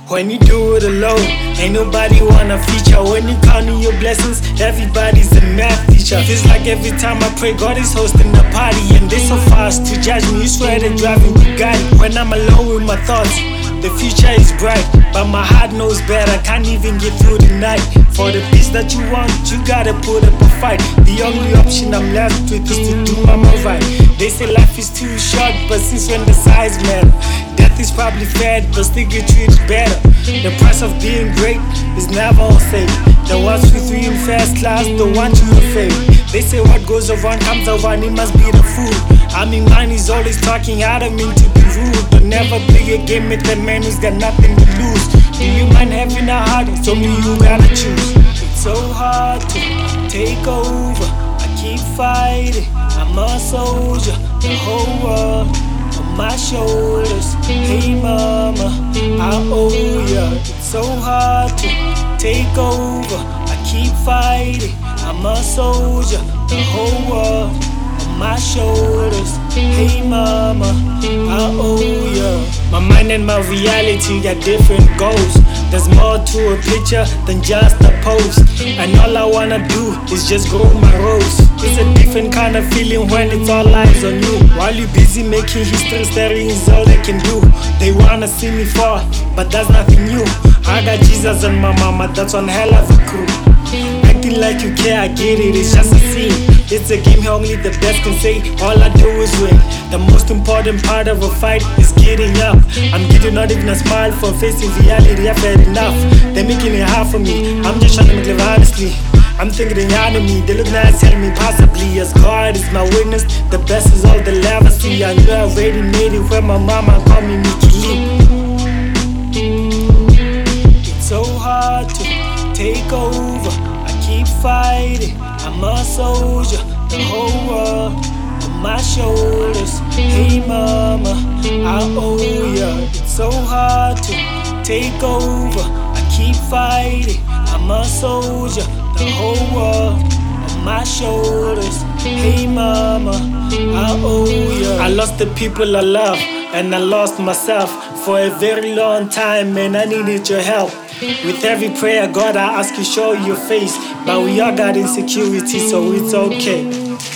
When you do it alone, ain't nobody wanna feature. When you counting your blessings, everybody's a math teacher. Feels like every time I pray, God is hosting a party, and they so fast to judge me. You swear they're driving Bugatti. When I'm alone with my thoughts, the future is bright, but my heart knows better. Can't even get through the night. For the peace that you want, you gotta put up a fight. The only option I'm left with is to do mama right. They say life is too short, but since when the size matter, death is probably fed, but still get treated better. The price of being great is never on sale. The ones with you in first class don't want you to fail. They say what goes around comes around, it must be the food. I mean, mine is always talking, I don't mean to be rude, but never play a game with a man who's got nothing to lose. Do you mind having a heart? It's only you gotta choose. It's so hard to take over. I keep fighting. I'm a soldier. The whole world on my shoulders. Hey mama, I owe ya. It's so hard to take over. I keep fighting. I'm a soldier. The whole world on my shoulders. Hey mama, I owe ya. My mind and my reality got different goals. There's more to a picture than just a post, and all I wanna do is just grow my rose. It's a different kind of feeling when it's all eyes on you. While you busy making history, staring is all they can do. They wanna see me fall, but that's nothing new. I got Jesus and my mama, that's one hell of a crew. Acting like you care, I get it, it's just a scene. It's a game, only the best can say. All I do is win. The most important part of a fight is getting up. I'm getting not even a smile for facing reality. I've had enough. They're making it hard for me. I'm just trying to make live honestly. I'm thinking they honor me. They look nice, tell me possibly. As God is my witness, the best is all they'll ever see. I knew I already made it when my mama called me Mickey Lee. It's so hard to take over. I keep fighting. I'm a soldier. The whole world on my shoulders. Hey mama, I owe ya. It's so hard to take over. I keep fighting. I'm a soldier. The whole world on my shoulders. Hey mama, I owe ya. I lost the people I love, and I lost myself for a very long time, and I needed your help. With every prayer, God, I ask you show your face, but we all got insecurity, so it's okay.